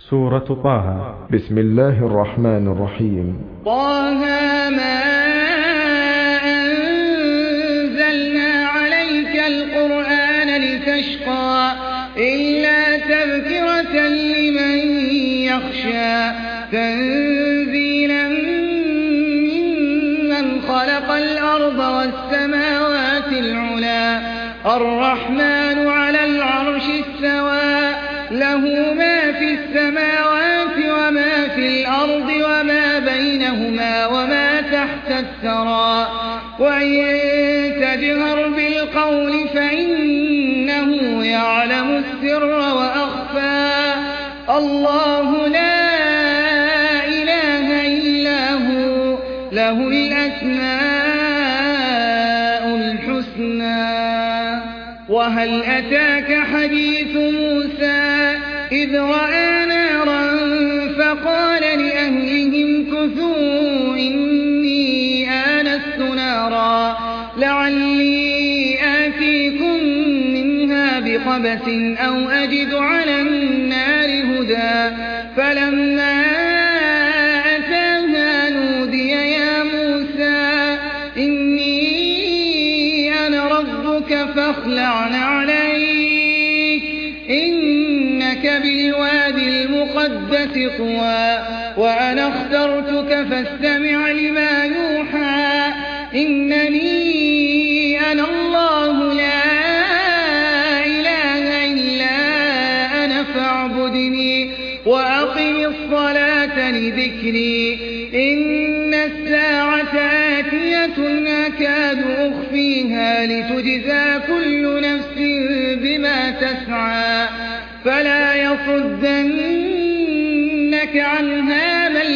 سورة طه. بسم الله الرحمن الرحيم. طه ما أنزلنا عليك القرآن لتشقى إلا تذكرة لمن يخشى تنزيلا ممن خلق الأرض والسماوات العلى الرحمن على العرش استوى له ما في السماوات وما في الأرض وما بينهما وما تحت الثرى وإن تجهر بالقول فإنه يعلم السر وأخفى الله لا إله إلا هو له الأسماء الحسنى. وهل أتاك حديث موسى إذ رأى نارا فقال لأهلهم كثوا إني آنست نارا لعلي آتيكم منها بقبس أو أجد على النار هدى فلما أتاها نودي يا موسى إني أنا ربك فاخلع عليك إنك بالوادي المقدس طوى وأنا اخترتك فاستمع لما يوحى إنني أنا الله لا إله إلا أنا فاعبدني وأقم الصلاة لذكري إن الساعة آتية أكاد أخفيها لتجزى كل نفس بما تسعى فلا يصدنك عنها من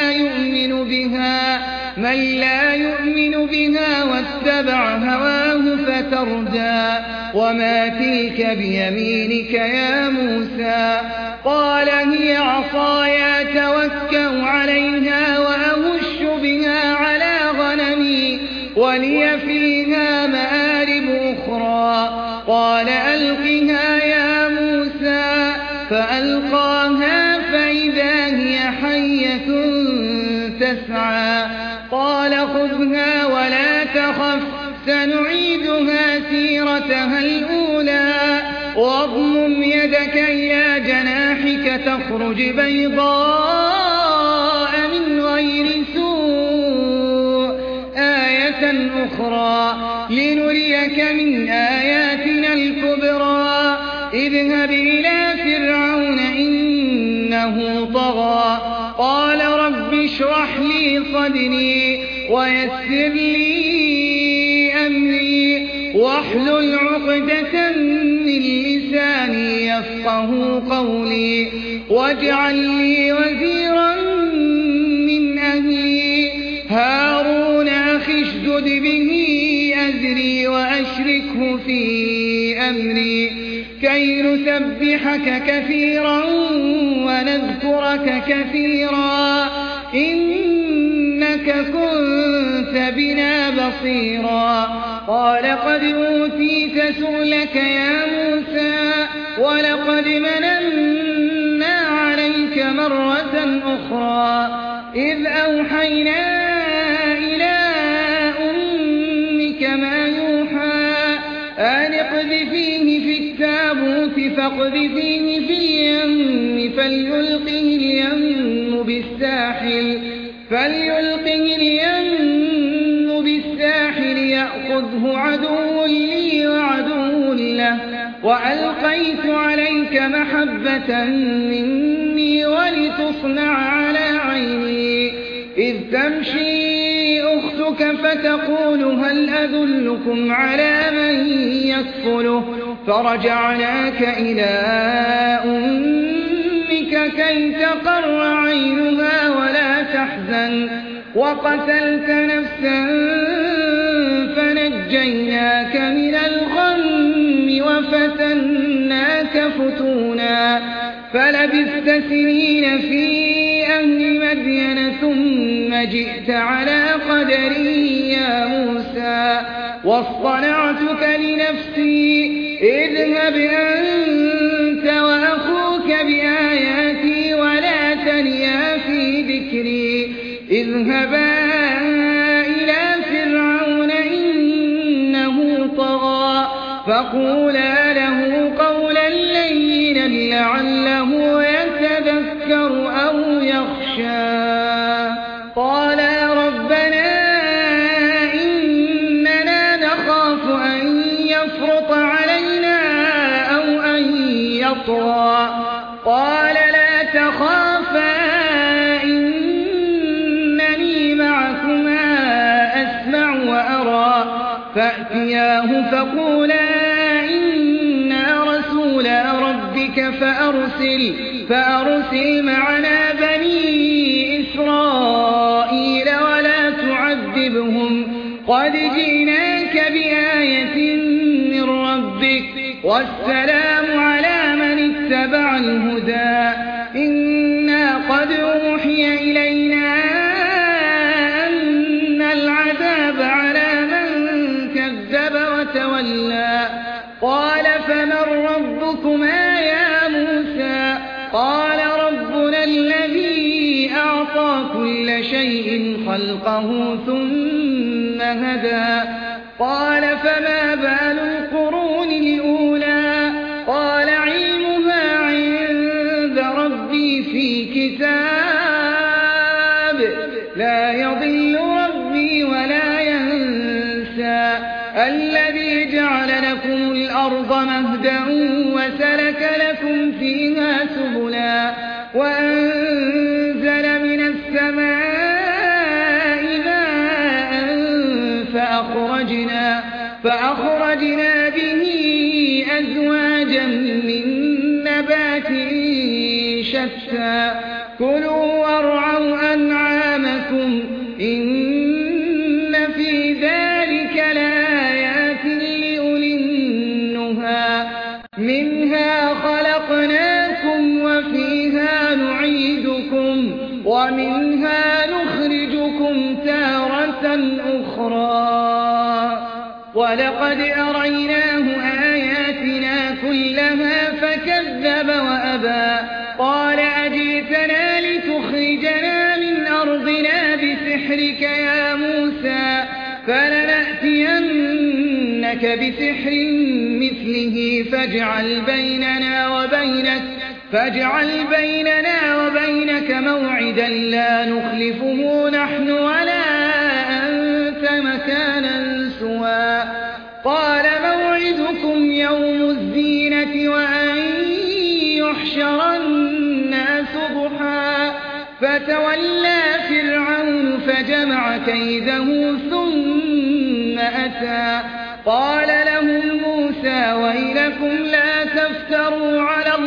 لا يؤمن بها واتبع هواه فتردى. وما تلك بيمينك يا موسى قال هي عصاي أتوكأ عليها وأهش بها على غنمي ولي فيها مآرب أخرى قال ألقها يا موسى فألقاها فإذا هي حية تسعى قال خذها ولا تخف سنعيدها سيرتها الأولى واضمم يدك إلى جناحك تخرج بيضاء من غير سوء آية أخرى لنريك من آياتنا الكبرى اذهب إلى فرعون إنه طغى قال رب اشرح لي صدري ويسر لي أمري واحلل عقدة من لساني يفقه قولي واجعل لي وزيرا من أهلي هارون أخي اشدد به أزري وأشركه في أمري كي نسبحك كثيرا ونذكرك كثيرا إنك كنت بنا بصيرا قال قد أوتيت سؤلك يا موسى ولقد مننا عليك مرة أخرى إذ أوحينا إلى أمك ما يوحى أن اقذفيه في التابوت فاقذفيه في اليم فليلقه اليم بالساحل يأخذه عدو لي وعدو له وألقيت عليك محبة مني ولتصنع على عيني إذ تمشي أختك فتقول هل أدلكم على من يكفله فرجعناك إلى أمك كي تقر عينها ولا تحزن وقتلت نفسا فنجيناك من الغم وفتناك فتونا فلبثت سنين في أهل مدين ثم جئت على قدري يا موسى واصطنعتك لنفسي اذهب أنت وأخوك بآياتي اذهبا إلى فرعون إنه طغى فقولا له قولا لينا لعله يتذكر أو يخشى قالا ربنا إننا نخاف أن يفرط علينا أو أن يطغى قال لا تخافا إنني معكما أسمع وأرى فأتياه فقولا إنا رسولا ربك فأرسل معنا بني إسرائيل ولا تعذبهم قد جئناك بآية من ربك والسلام على من اتبع الهدى إنا قد أوحي إلينا أن العذاب على من كذب وتولى قال فمن ربكما يا موسى قال ربنا الذي أعطى كل شيء خلقه ثم هدى قال فما بال القرون الأولى قال علمها عند ربي في كتاب لا يضل ربي ولا ينسى الذي جعل لكم الأرض مهدا وسلك لكم فيها سبلا وأنزل من السماء ماء فأخرجنا به أزواجا من نبات شتى كلوا وارعوا أنعامكم إن في ذلك لآيات لأولي النهى منها خلقناكم وفيها نعيدكم ومنها نخرجكم تارة أخرى ولقد أريناه آياتنا كلها فكذب وأبى قال أجئتنا لتخرجنا من أرضنا بسحرك يا موسى فلنأتينك بسحر مثله فاجعل بيننا وبينك موعدا لا نخلفه نحن ولا أنت مكانا سوى قال موعدكم يوم الزينة وأن يحشر الناس ضحى فتولى فرعون فجمع كيده ثم أتى قال لهم موسى ويلكم لا تفتروا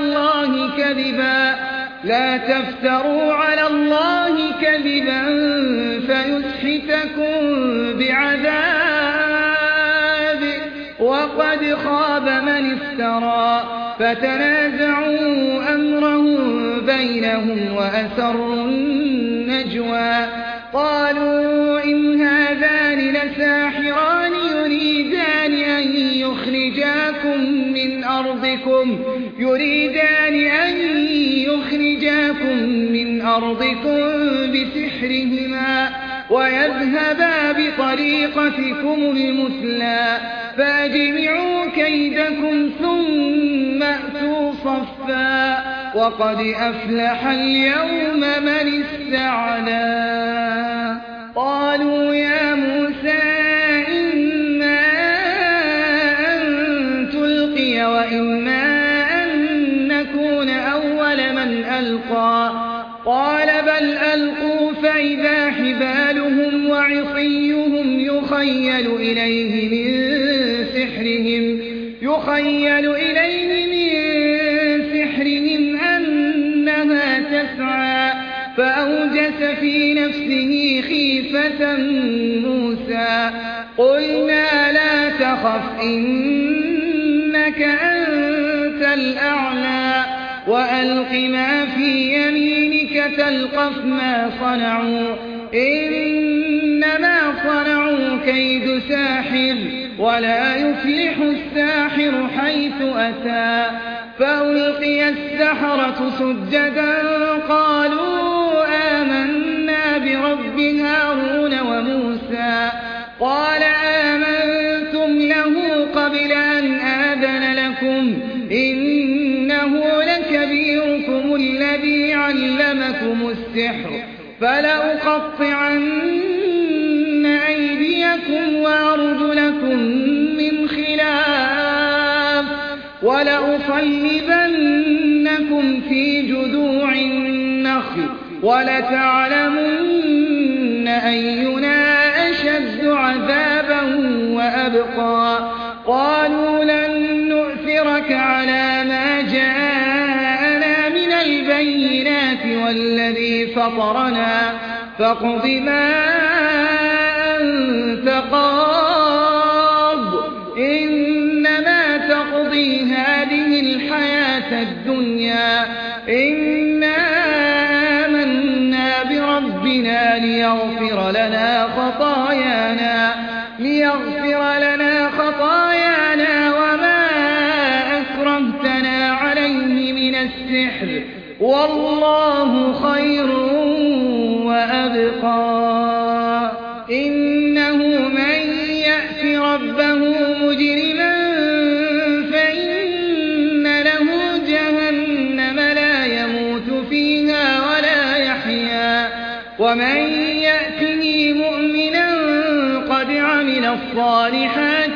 على الله كذبا فيسحتكم بعذاب وقد خاب من افترى فتنازعوا أمرهم بينهم وأسروا النجوى قالوا إن هذان لساحران يريدان أن يخرجاكم من أرضكم بسحرهما ويذهبا بطريقتكم المثلى فأجمعوا كيدكم ثم أتوا صفا وقد أفلح اليوم من استعلى قالوا يا موسى إما أن تلقي وإما أن نكون أول من ألقى قال بل ألقوا فإذا حبالهم وعصيهم يخيل إليه من سحرهم أنها تسعى فأوجس في نفسه خيفة موسى قلنا لا تخف إنك أنت الأعلى وألق ما في يمينك تلقف ما صنعوا إنما صنعوا كيد ساحر ولا يفلح الساحر حيث أتى فألقي السحرة سجدا قالوا آمنا برب علمتم السحر فلأقطعن أيديكم وأرجلكم من خلاف ولأصلبنكم في جذوع النخل ولتعلمن أينا أشد عذابا وأبقى قالوا لن نؤثرك على ما جاءنا من البينات والذي فطرنا فاقض ما أنت قاض إنما تقضي هذه الحياة الدنيا إنا آمنا بربنا ليغفر لنا خطايانا وما أكرهتنا عليه من السحر والله خير وأبقى إنه من يأت ربه مجرما فإن له جهنم لا يموت فيها ولا يحيا ومن يأته مؤمنا قد عمل الصالحات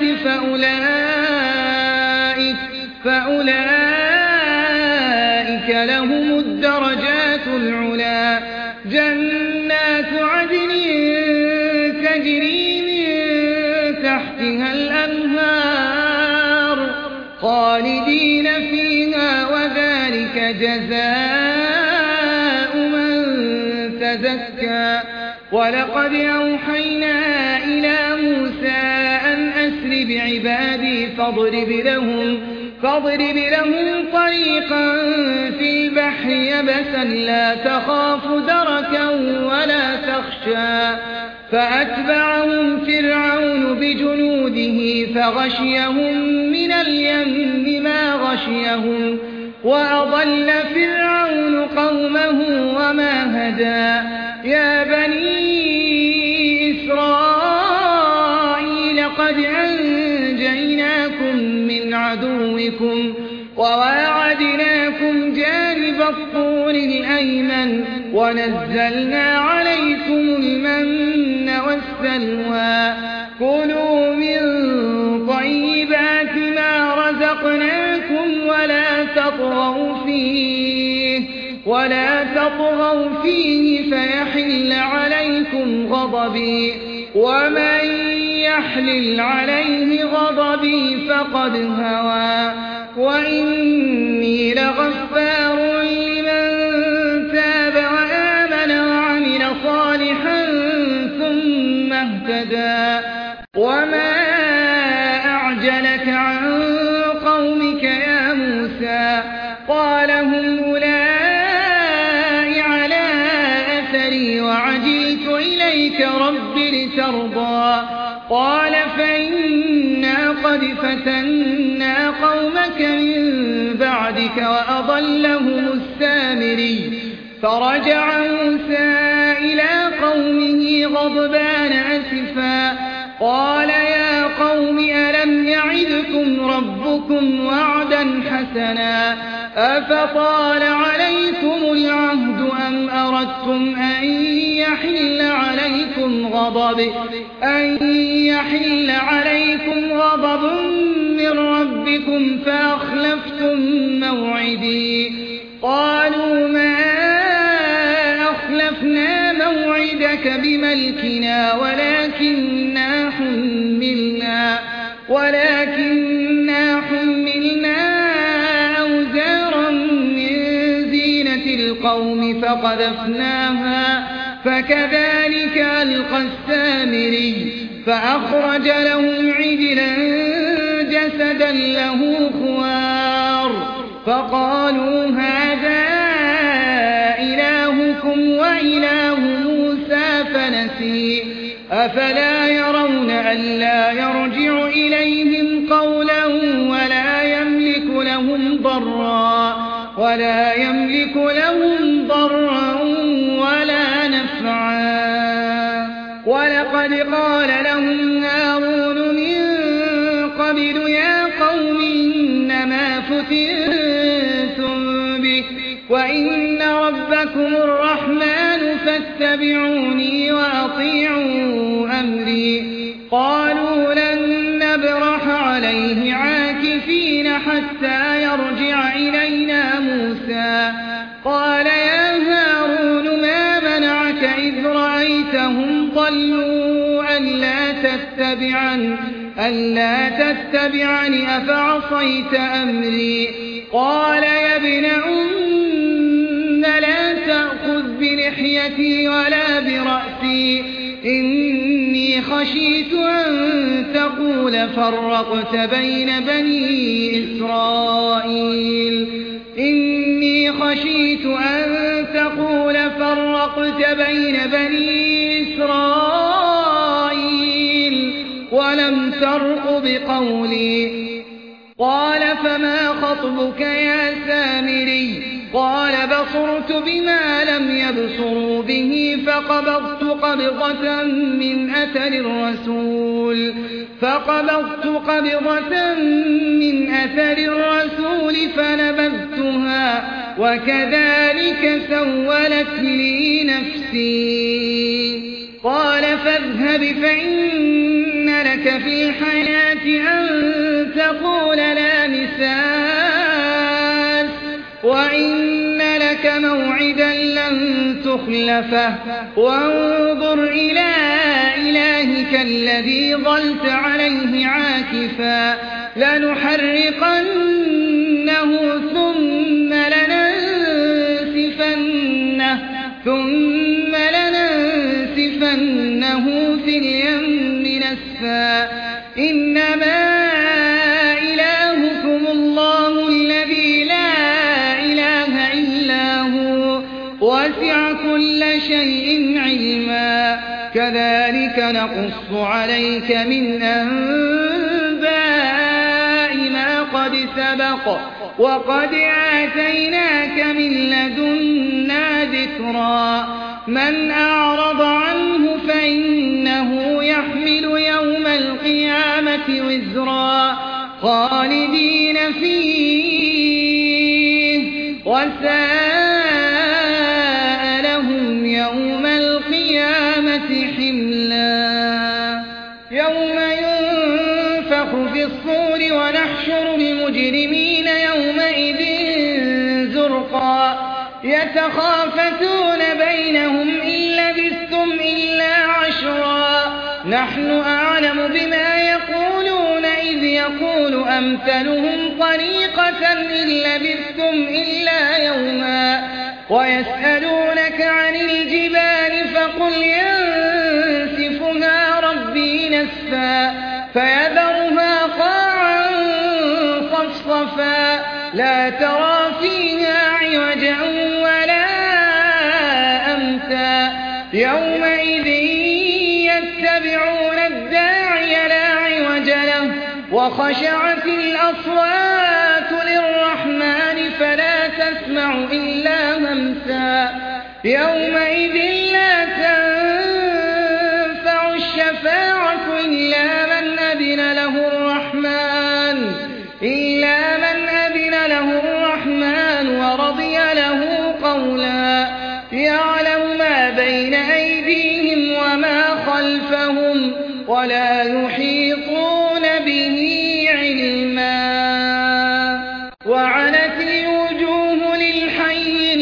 فأولئك لهم الدرجات العلى جنات عدن تجري من تحتها الأنهار خالدين فيها وذلك جزاء من تزكى ولقد أوحينا إلى موسى أن أسر بعبادي فاضرب لهم طريقا في البحر يبسا لا تخاف دركا ولا تخشى فأتبعهم فرعون بجنوده فغشيهم من اليم ما غشيهم وأضل فرعون قومه وما هدى يا بني إسرائيل قد أنجيناكم من عدوكم وواعدناكم جانب الطور الأيمن ونزلنا عليكم المن والسلوى كلوا من طيبات ما رزقناكم ولا تطغوا فيه فيحل عليكم غضبي ومن يحلل عليه غضبي فقد هوى وإني لغفار لمن تاب وآمن وعمل صالحا ثم اهتدى وما أعجلك عن قومك يا موسى قال هم أولئك على أثري وعجلت إليك رب لترضى قال فإنا قد فتنا قومك من بعدك وأضلهم السامري فرجع موسى إلى قومه غضبان أسفا قال يا قوم ألم يعدكم ربكم وعدا حسنا أفطال عليكم العهد أم أردتم أن يحل عليكم غضب من ربكم فأخلفتم موعدي قالوا ما أخلفنا موعدك بملكنا ولكننا حملنا أوزارا من زينة القوم فقذفناها فكذلك ألقى السامري فأخرج لهم عجلا جسدا له خوار فقالوا هذا إلهكم وإله موسى فنسي أفلا يرون ألا يرجع إليهم قولا ولا يملك لهم ضرا ولا نفعا ولقد قال لهم هارون من قبل يا قوم إنما فتنتم به وإن وإن ربكم الرحمن فاتبعوني وأطيعوا أمري. قالوا لن نبرح عليه عاكفين حتى يرجع إلينا موسى. قال يا هارون ما منعك إذ رأيتهم ضلوا ألا تتبعني أفعصيت أمري. قال يا ابن لا تأخذ بلحيتي ولا برأسي إني خشيت أن تقول فرقت بين بني إسرائيل ولم ترق بقولي. قال فما خطبك يا سامري؟ قال بصرت بما لم يبصروا به فقبضت قبضة من أثر الرسول فنبذتها وكذلك سولت لي نفسي. قال فاذهب فإن لك في الحياة أن تقول لا مساس وإن لك موعدا لن تخلفه وانظر إلى إلهك الذي ظلت عليه عاكفا لنحرقنه ثم لننسفنه في اليم نسفا. إنما إلهكم الله الذي لا إله إلا هو وسع كل شيء علما. كذلك نقص عليك من أنباء ما قد سبق وقد آتيناك من لدنا ذكرا. من أعرض عنه فإنه يحمل يوم القيامة وزرا خالدين فيه وساء لهم يوم القيامة حملا. يوم ينفخ في الصور ونحشر المجرمين يومئذ زرقا يتخافتون بينهم إن لبثتم إلا عشرا نحن أعلم بما يقولون إذ يقول أمثلهم طريقة إن لبثتم إلا يوما. ويسألونك عن الجبال فقل ينسفها ربي نسفا فيذرها قاعا صفصفا لا ترى فيها عوجا ولا أمتا. يومئذ يتبعون الداعي لا عوج له وخشعت الأصوات للرحمن فلا تسمع إلا همسا. يومئذ لا تنفع الشفاعة إلا من أذن له الرحمن ورضي له قولا. يعلم ما بين أيديهم وما خلفهم ولا يحيطون به علما. وعنت الوجوه للحي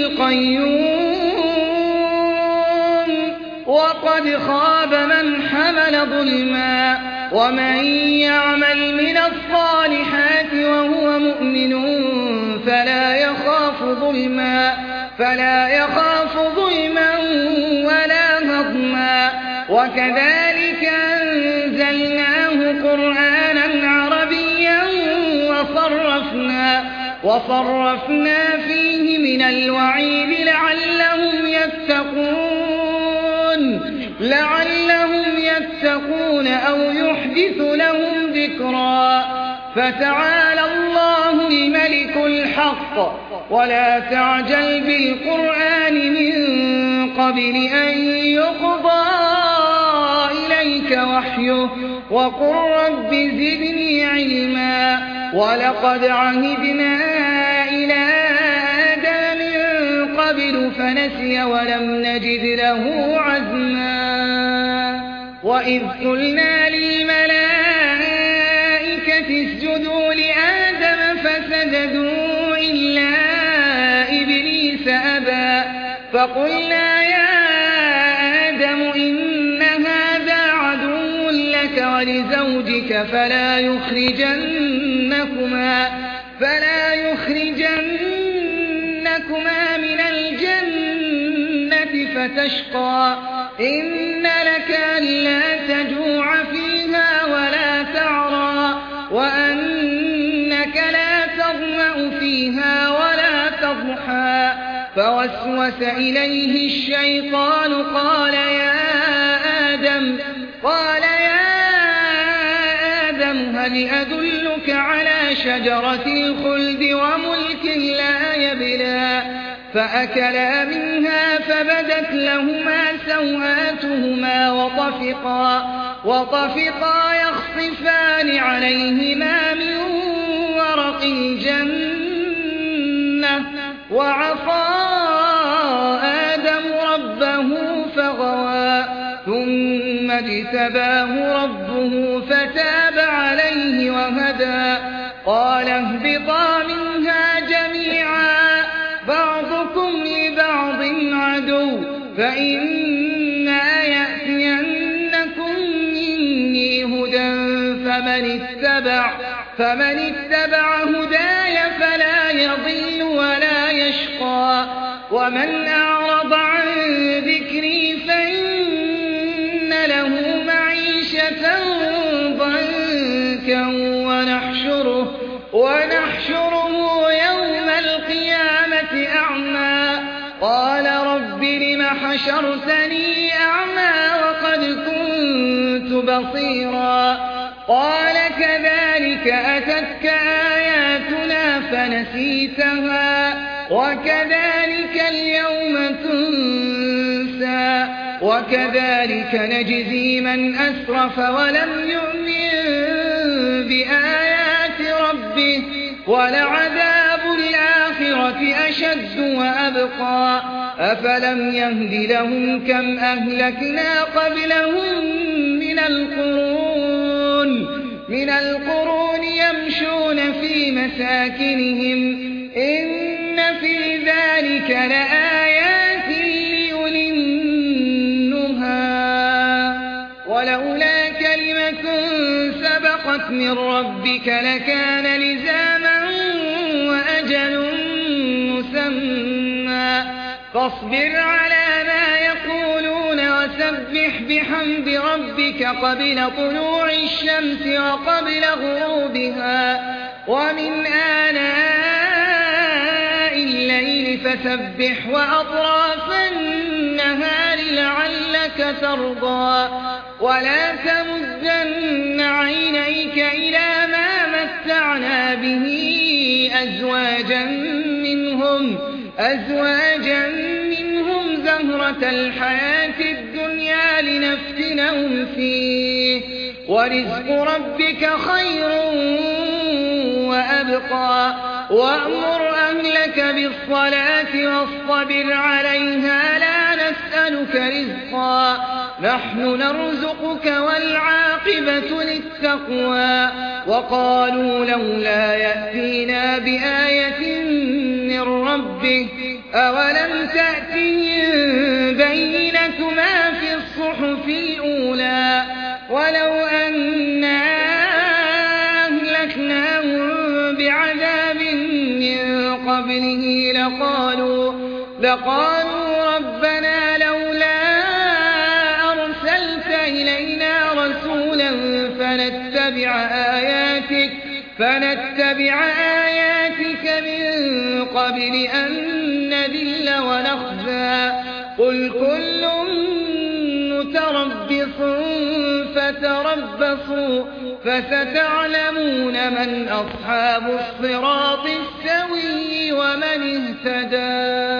القيوم وقد خاب من حمل ظلما. ومن يعمل من الصالحات وهو مؤمن فلا يخاف ظلما ولا هضما. وكذلك أنزلناه قرآنا عربيا وصرفنا فيه من الوعيد لعلهم يتقون أو يحدث لهم ذكرا. فتعالى الله الملك الحق ولا تعجل بالقرآن من قبل أن يقضى إليك وحيه وقل رب زدني علما. ولقد عهدنا إلى آدم من قبل فنسي ولم نجد له عزما وإذ قلنا للملائكة اسجدوا لآدم فسجدوا إلا إبليس أبى فقلنا يا آدم إن هذا عدو لك ولزوجك فلا يخرجنكما من الجنة فتشقى إن لك ألا تجوع فيها ولا تعرى وأنك لا تظمأ فيها ولا تضحى فوسوس إليه الشيطان قال يا آدم هل أدلك على شجرة الخلد وملك لا يبلى فأكلا منها فبدت لهما سوآتهما وطفقا يخصفان عليهما من ورق الجنة وعصى آدم ربه فغوى ثم اجتباه ربه فتاب عليه وهدى قال اهبطا منها جميعا بعضكم لبعض عدو فإما يأتينكم مني هدى فمن اتبع هداي فلا يضل ولا يشقى ومن أعرض عن ذكري فإن له معيشة ضنكا ونحشره يوم القيامة أعمى قال رب لم حشرتني أعمى وقد كنت بصيرا قال كذلك أتتك آياتنا فنسيتها وكذلك اليوم تنسى وكذلك نجزي من أسرف ولم يؤمن بآيات ربه ولعذاب الآخرة أشد وأبقى أفلم يهد لهم كم أهلكنا قبلهم من القرون يمشون في مساكنهم إن في ذلك لآيات لأولي النهى ولولا كلمة سبقت من ربك لكان لزاما وأجل مسمى فاصبر على ما يقولون وسبح بحمد ربك قبل طلوع الشمس وقبل غروبها ومن آناء الليل فسبح وأطراف النهار لعلك ترضى ولا تمدن عينيك إلى ما متعنا به أزواجا منهم زهرة الحياة الدنيا لنفتنهم فيه ورزق ربك خير وأبقى وأمر أهلك بالصلاة واصطبر عليها لا نسألك رزقا نحن نرزقك والعاقبة للتقوى وقالوا لولا يأتينا بآية من ربه أولم تأتهم بينة ما في الصحف الأولى ولو أنا أهلكناهم بعذاب من قبله لقالوا ربنا لولا أرسلت إلينا رسولا فنتبع آياتك من قبل أن نذل ونخزى قل كل متربص فتربصوا فستعلمون من أصحاب الصراط السوي ومن اهتدى